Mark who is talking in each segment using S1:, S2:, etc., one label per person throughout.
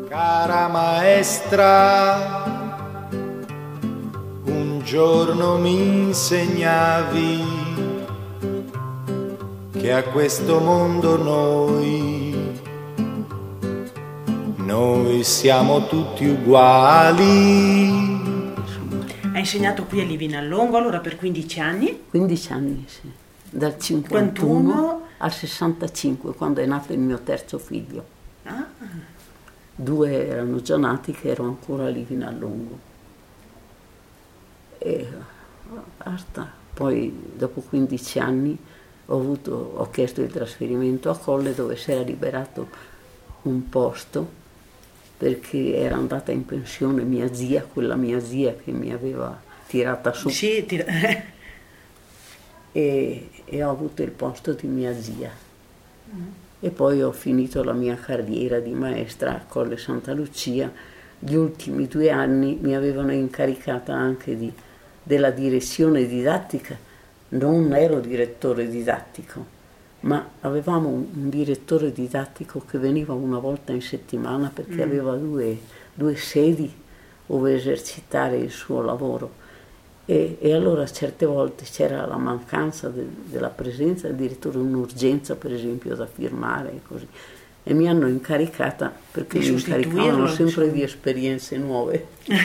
S1: Cara maestra, un giorno mi insegnavi che a questo mondo noi siamo tutti uguali.
S2: Ha insegnato qui a Livinallongo allora per 15 anni?
S3: 15 anni, sì. Dal 51 al 65, quando è nato il mio terzo figlio.
S2: Ah.
S3: 2 erano già nati, che ero ancora a Livinallongo. E basta. Poi dopo 15 anni ho chiesto il trasferimento a Colle, dove si era liberato un posto, perché era andata in pensione mia zia, quella mia zia che mi aveva tirata su.
S2: Sì,
S3: e ho avuto il posto di mia zia. E poi ho finito la mia carriera di maestra a Colle Santa Lucia. Gli ultimi 2 anni mi avevano incaricata anche della direzione didattica. Non ero direttore didattico, ma avevamo un direttore didattico che veniva una volta in settimana, perché aveva due sedi dove esercitare il suo lavoro. E allora certe volte c'era la mancanza della presenza del direttore, un'urgenza per esempio da firmare e così. E mi hanno incaricata, perché mi incaricavano sempre di esperienze nuove.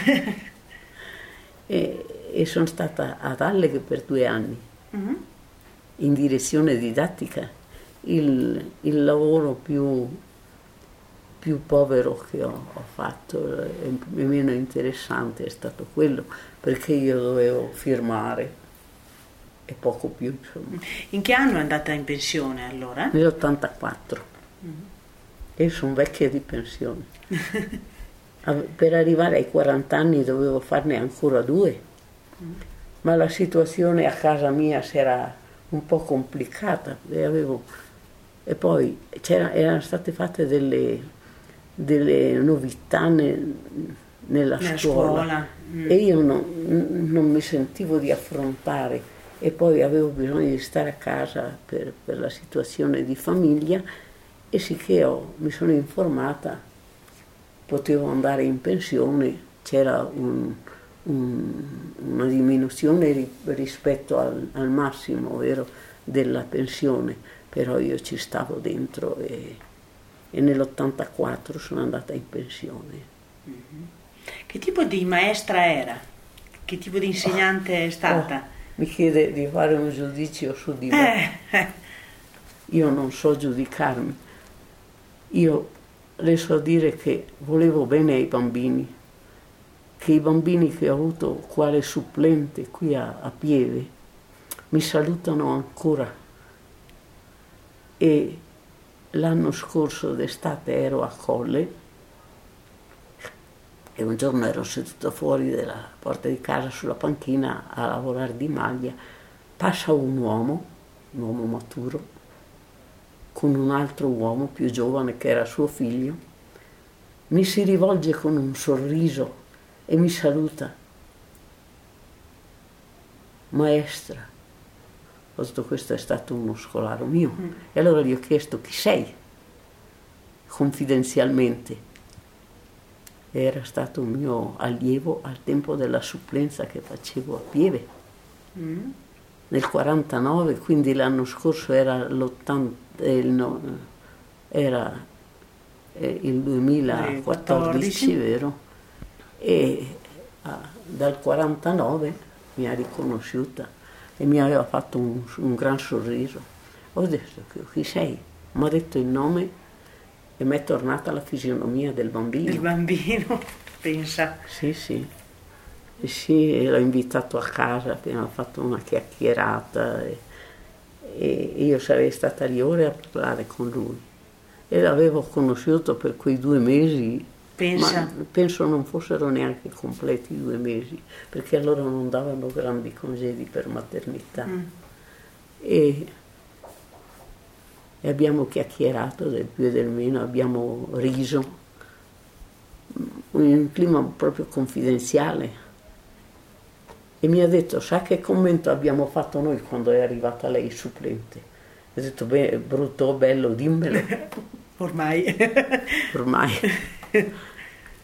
S3: e sono stata ad Alleghe per 2 anni, in direzione didattica. Il lavoro più povero che ho fatto e meno interessante è stato quello, perché io dovevo firmare e poco più, insomma.
S2: In che anno è andata in pensione allora?
S3: Nell'84. Io sono vecchia di pensione. Per arrivare ai 40 anni dovevo farne ancora 2, ma la situazione a casa mia si era un po' complicata e poi erano state fatte delle novità nella scuola. E io non mi sentivo di affrontare, e poi avevo bisogno di stare a casa per la situazione di famiglia, e sicché mi sono informata, potevo andare in pensione, c'era una diminuzione rispetto al massimo, vero, della pensione, però io ci stavo dentro e nell'84 sono andata in pensione.
S2: Che tipo di maestra era? Che tipo di insegnante è stata?
S3: Mi chiede di fare un giudizio su di me. Io non so giudicarmi. Io le so dire che volevo bene ai bambini, che i bambini che ho avuto quale supplente qui a Pieve mi salutano ancora. E l'anno scorso d'estate ero a Colle e un giorno ero seduta fuori dalla porta di casa sulla panchina a lavorare di maglia. Passa un uomo maturo, con un altro uomo più giovane che era suo figlio, mi si rivolge con un sorriso e mi saluta. Maestra. Ho detto: questo è stato uno scolaro mio. E allora gli ho chiesto: chi sei? Confidenzialmente. Era stato un mio allievo al tempo della supplenza che facevo a Pieve. Nel 49, quindi l'anno scorso era era il 2014, vero? E dal 49 mi ha riconosciuta e mi aveva fatto un gran sorriso. Ho detto: chi sei? Mi ha detto il nome e mi è tornata la fisionomia del bambino.
S2: Il bambino, pensa.
S3: Sì, sì. E sì, e l'ho invitato a casa, abbiamo fatto una chiacchierata e io sarei stata lì ore a parlare con lui. E l'avevo conosciuto per quei 2 mesi.
S2: Pensa.
S3: Ma penso non fossero neanche completi 2 mesi, perché allora non davano grandi congedi per maternità. E abbiamo chiacchierato del più e del meno, abbiamo riso, in un clima proprio confidenziale. E mi ha detto: sa che commento abbiamo fatto noi quando è arrivata lei supplente? Ho detto: beh, brutto o bello, dimmelo.
S2: Ormai.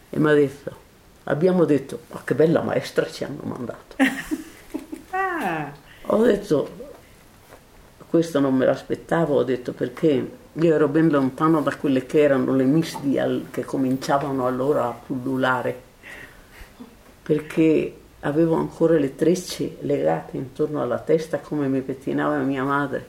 S3: e mi ha detto, abbiamo detto, ma che bella maestra ci hanno mandato.
S2: Ah,
S3: Ho detto, questo non me l'aspettavo, ho detto perché io ero ben lontano da quelle che erano le miss che cominciavano allora a pullulare, perché avevo ancora le trecce legate intorno alla testa come mi pettinava mia madre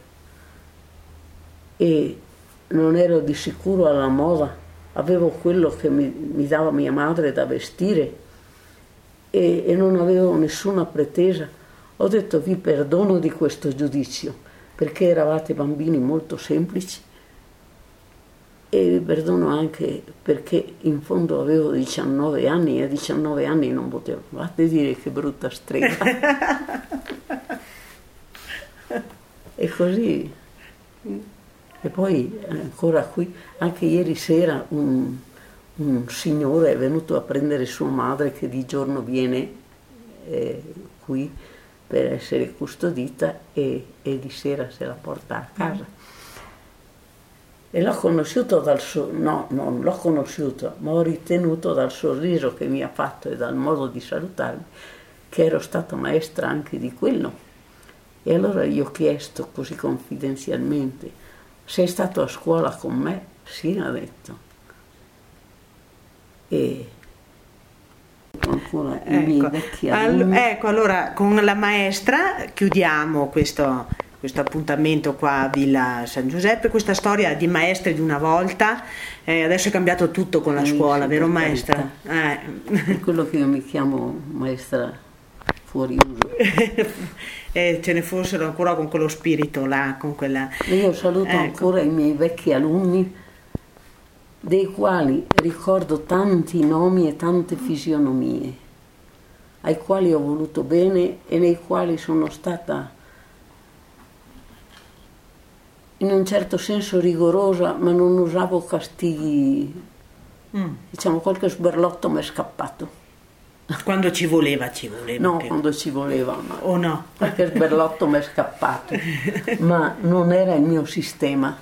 S3: e non ero di sicuro alla moda, avevo quello che mi dava mia madre da vestire e non avevo nessuna pretesa. Ho detto vi perdono di questo giudizio perché eravate bambini molto semplici e vi perdono anche perché in fondo avevo 19 anni e a 19 anni non potevo. Fate dire che brutta strega. E così. E poi ancora qui, anche ieri sera un signore è venuto a prendere sua madre che di giorno viene qui per essere custodita e di sera se la porta a casa. E l'ho conosciuto no, non l'ho conosciuto, ma ho ritenuto dal sorriso che mi ha fatto e dal modo di salutarmi che ero stata maestra anche di quello. E allora gli ho chiesto così confidenzialmente, sei stato a scuola con me? Sì, ha detto. E ancora i miei vecchi alunni.
S2: Ecco, allora con la maestra chiudiamo questo appuntamento qua a Villa San Giuseppe, questa storia di maestre di una volta. Adesso è cambiato tutto con la scuola, vero maestra?
S3: È quello che io mi chiamo maestra fuori uso.
S2: Ce ne fossero ancora con quello spirito là, con quella...
S3: Io saluto ancora i miei vecchi alunni, dei quali ricordo tanti nomi e tante fisionomie, ai quali ho voluto bene e nei quali sono stata in un certo senso rigorosa, ma non usavo castighi. Diciamo, qualche sberlotto mi è scappato.
S2: Quando ci voleva.
S3: No, quando ci voleva.
S2: O no?
S3: Qualche sberlotto mi è scappato, ma non era il mio sistema.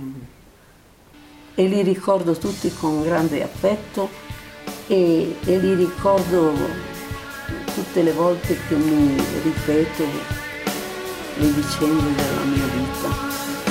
S3: E li ricordo tutti con grande affetto e li ricordo tutte le volte che mi ripeto le vicende della mia vita.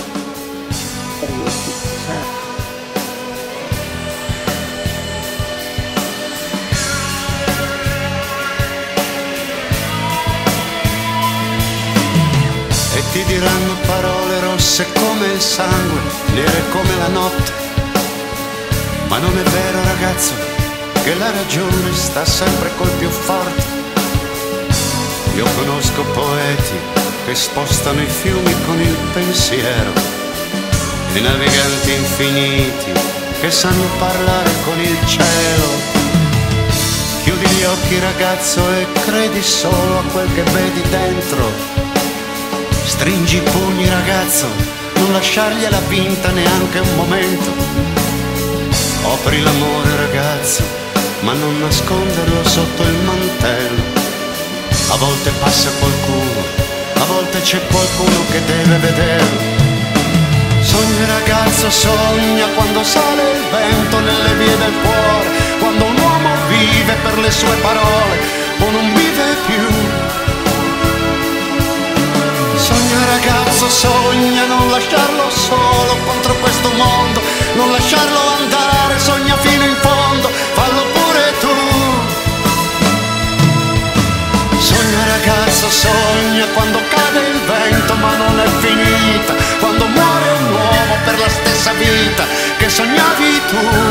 S4: E ti diranno parole rosse come il sangue, nere come la notte. Ma non è vero, ragazzo, che la ragione sta sempre col più forte. Io conosco poeti che spostano i fiumi con il pensiero, e naviganti infiniti che sanno parlare con il cielo. Chiudi gli occhi, ragazzo, e credi solo a quel che vedi dentro. Stringi i pugni, ragazzo, non lasciargliela vinta neanche un momento. Opri l'amore, ragazzo, ma non nasconderlo sotto il mantello. A volte passa qualcuno, a volte c'è qualcuno che deve vederlo. Sogna, ragazzo, sogna quando sale il vento nelle vie del cuore, quando un uomo vive per le sue parole o non vive più. Sogna, ragazzo, sogna, non lasciarlo solo contro questo mondo, non lasciarlo andare, sogna fino in fondo, fallo pure tu. Sogna, ragazzo, sogna quando cade il vento ma non è finita, quando muore un uomo per la stessa vita che sognavi tu.